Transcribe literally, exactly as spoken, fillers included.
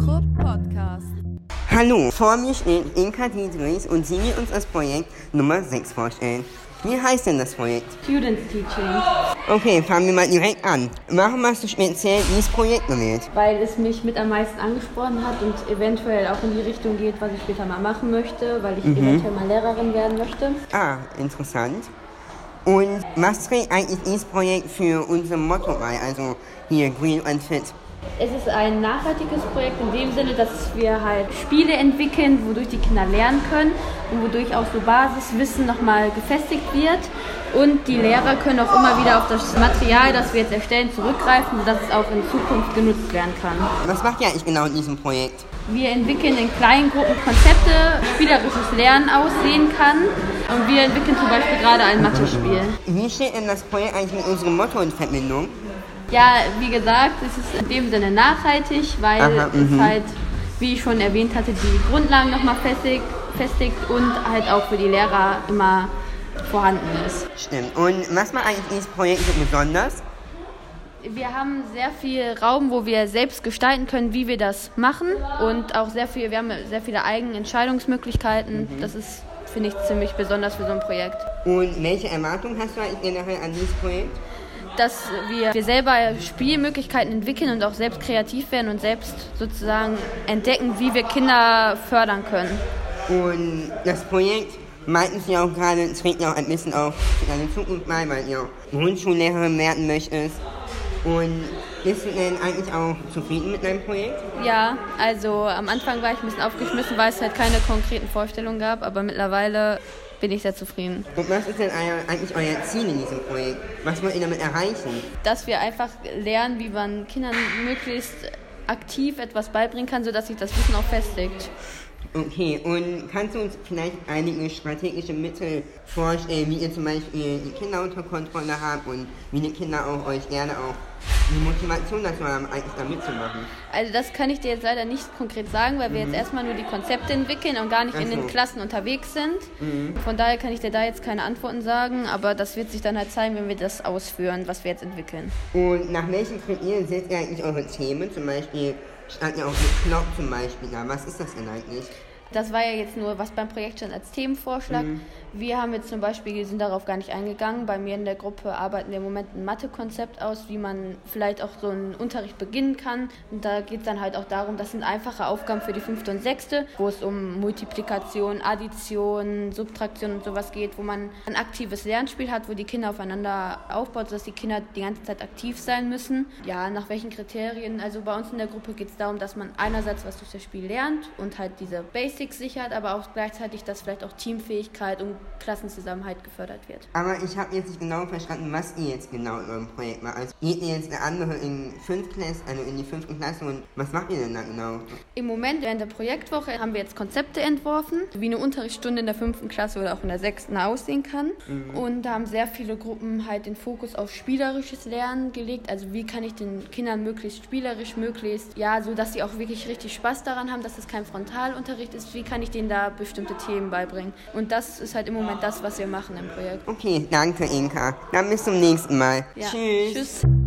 Intro Podcast. Hallo, vor mir steht Inka Dietrichs und sie wird uns das Projekt Nummer sechs vorstellen. Wie heißt denn das Projekt? Students Teaching. Okay, fangen wir mal direkt an. Warum hast du speziell dieses Projekt gewählt? Weil es mich mit am meisten angesprochen hat und eventuell auch in die Richtung geht, was ich später mal machen möchte, weil ich mhm. eventuell mal Lehrerin werden möchte. Ah, interessant. Und was trägt eigentlich dieses Projekt für unser Motto bei, also hier Green and Fit? Es ist ein nachhaltiges Projekt in dem Sinne, dass wir halt Spiele entwickeln, wodurch die Kinder lernen können und wodurch auch so Basiswissen nochmal gefestigt wird. Und die Lehrer können auch immer wieder auf das Material, das wir jetzt erstellen, zurückgreifen, sodass es auch in Zukunft genutzt werden kann. Was macht ihr eigentlich genau in diesem Projekt? Wir entwickeln in kleinen Gruppen Konzepte, wie spielerisches Lernen aussehen kann. Und wir entwickeln zum Beispiel gerade ein Mathe-Spiel. Wie steht denn das Projekt eigentlich mit unserem Motto in Verbindung? Ja, wie gesagt, es ist in dem Sinne nachhaltig, weil Aha, es mhm. halt, wie ich schon erwähnt hatte, die Grundlagen nochmal festigt, festigt und halt auch für die Lehrer immer vorhanden ist. Stimmt. Und was macht eigentlich dieses Projekt so besonders? Wir haben sehr viel Raum, wo wir selbst gestalten können, wie wir das machen und auch sehr viel, wir haben sehr viele eigene Entscheidungsmöglichkeiten. Mhm. Das ist, finde ich, ziemlich besonders für so ein Projekt. Und welche Erwartungen hast du eigentlich generell an dieses Projekt? Dass wir, wir selber Spielmöglichkeiten entwickeln und auch selbst kreativ werden und selbst sozusagen entdecken, wie wir Kinder fördern können. Und das Projekt, meinten Sie auch gerade, trägt ja auch ein bisschen auf deine Zukunft bei, weil ihr Grundschullehrerin werden möchtest. Und bist du denn eigentlich auch zufrieden mit deinem Projekt? Ja, also am Anfang war ich ein bisschen aufgeschmissen, weil es halt keine konkreten Vorstellungen gab, aber mittlerweile bin ich sehr zufrieden. Und was ist denn eigentlich euer Ziel in diesem Projekt? Was wollt ihr damit erreichen? Dass wir einfach lernen, wie man Kindern möglichst aktiv etwas beibringen kann, sodass sich das Wissen auch festigt. Okay, und kannst du uns vielleicht einige strategische Mittel vorstellen, wie ihr zum Beispiel die Kinder unter Kontrolle habt und wie die Kinder auch euch gerne auch die Motivation dazu haben, eigentlich da mitzumachen? Also das kann ich dir jetzt leider nicht konkret sagen, weil wir mhm. jetzt erstmal nur die Konzepte entwickeln und gar nicht Ach so. in den Klassen unterwegs sind. Mhm. Von daher kann ich dir da jetzt keine Antworten sagen, aber das wird sich dann halt zeigen, wenn wir das ausführen, was wir jetzt entwickeln. Und nach welchen Kriterien setzt ihr eigentlich eure Themen? Zum Beispiel stand ja auch mit Knopf zum Beispiel da. Was ist das denn eigentlich? Das war ja jetzt nur, was beim Projekt stand als Themenvorschlag. Mhm. Wir haben jetzt zum Beispiel, sind darauf gar nicht eingegangen. Bei mir in der Gruppe arbeiten wir im Moment ein Mathe-Konzept aus, wie man vielleicht auch so einen Unterricht beginnen kann. Und da geht es dann halt auch darum, das sind einfache Aufgaben für die fünfte und sechste, wo es um Multiplikation, Addition, Subtraktion und sowas geht, wo man ein aktives Lernspiel hat, wo die Kinder aufeinander aufbaut, sodass die Kinder die ganze Zeit aktiv sein müssen. Ja, nach welchen Kriterien? Also bei uns in der Gruppe geht es darum, dass man einerseits was durch das Spiel lernt und halt diese Basics sichert, aber auch gleichzeitig, dass vielleicht auch Teamfähigkeit und Klassenzusammenhalt gefördert wird. Aber ich habe jetzt nicht genau verstanden, was ihr jetzt genau in eurem Projekt macht. Also geht ihr jetzt eine andere in fünfte Klasse, also in die fünfte Klasse und was macht ihr denn da genau? Im Moment während der Projektwoche haben wir jetzt Konzepte entworfen, wie eine Unterrichtsstunde in der fünften Klasse oder auch in der sechsten aussehen kann. Mhm. Und da haben sehr viele Gruppen halt den Fokus auf spielerisches Lernen gelegt. Also wie kann ich den Kindern möglichst spielerisch, möglichst, ja, so dass sie auch wirklich richtig Spaß daran haben, dass es kein Frontalunterricht ist. Wie kann ich denen da bestimmte Themen beibringen? Und das ist halt im Moment das, was wir machen im Projekt. Okay, danke Inka. Dann bis zum nächsten Mal. Ja. Tschüss. Tschüss.